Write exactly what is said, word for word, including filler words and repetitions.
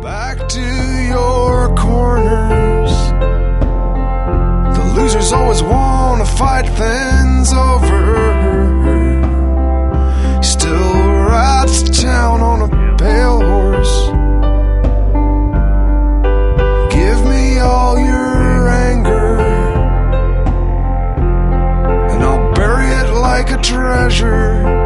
back to your corners. The losers always want to fight things over. He still rides to town on a pale horse. Give me all your anger, and I'll bury it like a treasure.